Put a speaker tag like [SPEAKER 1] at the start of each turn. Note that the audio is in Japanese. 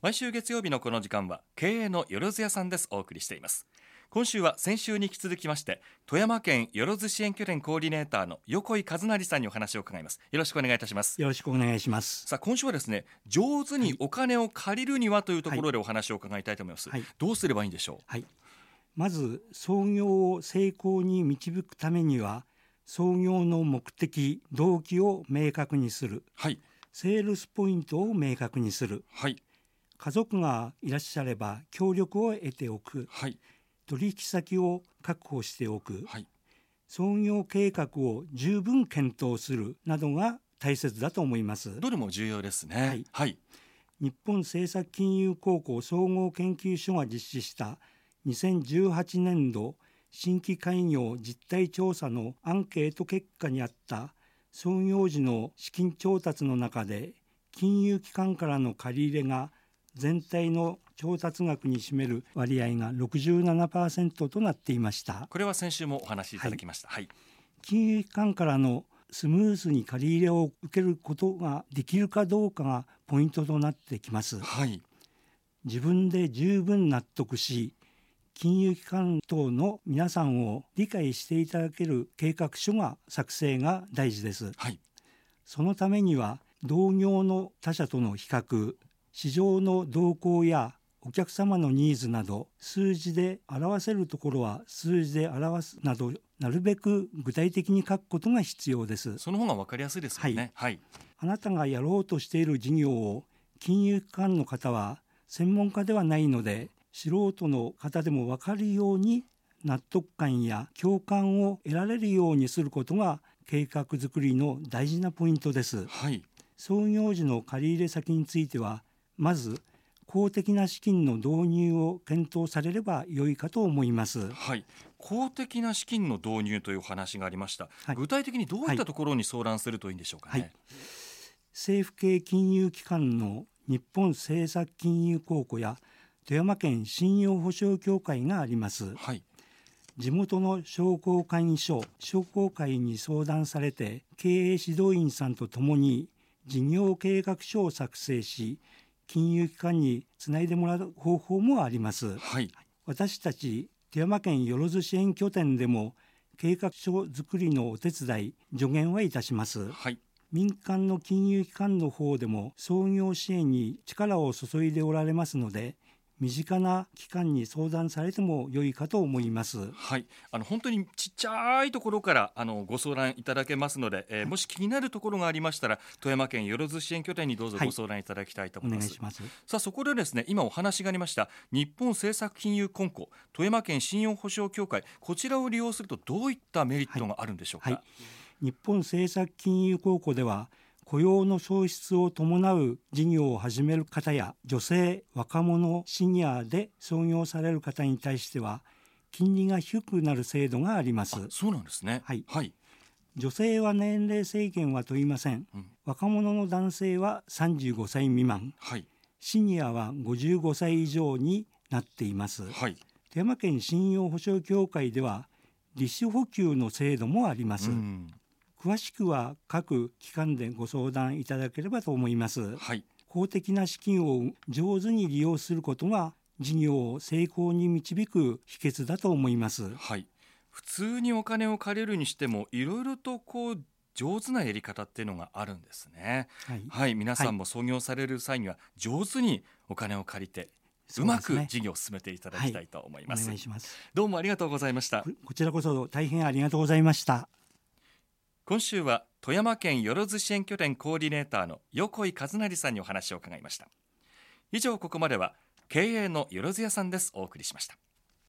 [SPEAKER 1] 毎週月曜日のこの時間は経営のよろず屋さんです。お送りしています。今週は先週に引き続きまして富山県よろず支援拠点コーディネーターの横井和成さんにお話を伺います。よろしくお願いいたします。
[SPEAKER 2] よろしくお願いします。
[SPEAKER 1] さあ、今週はですね、上手にお金を借りるにはというところでお話を伺いたいと思います、どうすればいいんでしょう。
[SPEAKER 2] まず創業を成功に導くためには創業の目的動機を明確にする、セールスポイントを明確にする、家族がいらっしゃれば協力を得ておく、取引先を確保しておく、創業計画を十分検討するなどが大切だと思います。
[SPEAKER 1] どれも重要ですね。
[SPEAKER 2] 日本政策金融高校総合研究所が実施した2018年度新規開業実態調査のアンケート結果にあった創業時の資金調達の中で、金融機関からの借り入れが全体の調達額に占める割合が 67% となっていました。
[SPEAKER 1] これは先週もお話しいただきました。
[SPEAKER 2] 金融機関からのスムーズに借り入れを受けることができるかどうかがポイントとなってきます。自分で十分納得し、金融機関等の皆さんを理解していただける計画書が作成が大事です。そのためには同業の他社との比較、市場の動向やお客様のニーズなど、数字で表せるところは数字で表すなど、なるべく具体的に書くことが必要です。
[SPEAKER 1] その方が分かりやすいですよね。
[SPEAKER 2] あなたがやろうとしている事業を金融機関の方は専門家ではないので、素人の方でも分かるように納得感や共感を得られるようにすることが計画作りの大事なポイントです。創業時の借入先については、まず公的な資金の導入を検討されれば良いかと思います。
[SPEAKER 1] 公的な資金の導入というお話がありました。具体的にどういったところに相談するといいんでしょうかね。
[SPEAKER 2] 政府系金融機関の日本政策金融公庫や富山県信用保証協会があります。地元の商工会議所、商工会に相談されて、経営指導員さんとともに事業計画書を作成し、金融機関につないでもらう方法もあります。私たち富山県よろず支援拠点でも計画書作りのお手伝い、助言はいたします。民間の金融機関の方でも創業支援に力を注いでおられますので、身近な機関に相談されても良いかと思います。
[SPEAKER 1] 本当にちっちゃいところからご相談いただけますので、もし気になるところがありましたら富山県よろず支援拠点にどうぞご相談いただきたいと思います。
[SPEAKER 2] お願いします。
[SPEAKER 1] さあ、そこでですね、今お話がありました日本政策金融公庫富山県信用保証協会、こちらを利用するとどういったメリットがあるんでしょうか。
[SPEAKER 2] 日本政策金融公庫では雇用の創出を伴う事業を始める方や女性、若者、シニアで創業される方に対しては金利が低くなる制度があります。
[SPEAKER 1] そうなんですね。
[SPEAKER 2] 女性は年齢制限は問いません。若者の男性は35歳未満、シニアは55歳以上になっています。富山県信用保証協会では利子補給の制度もあります。詳しくは各機関でご相談いただければと思います。公的な資金を上手に利用することが事業を成功に導く秘訣だと思います。
[SPEAKER 1] 普通にお金を借りるにしてもいろいろと上手なやり方っていうのがあるんですね。皆さんも創業される際には上手にお金を借りて、うまく事業を進めていただきたいと思います。
[SPEAKER 2] お願いします。
[SPEAKER 1] どうもありがとうございました。
[SPEAKER 2] こちらこそ大変ありがとうございました。
[SPEAKER 1] 今週は富山県よろず支援拠点コーディネーターの横井和成さんにお話を伺いました。以上、ここまでは経営のよろず屋さんです。お送りしました。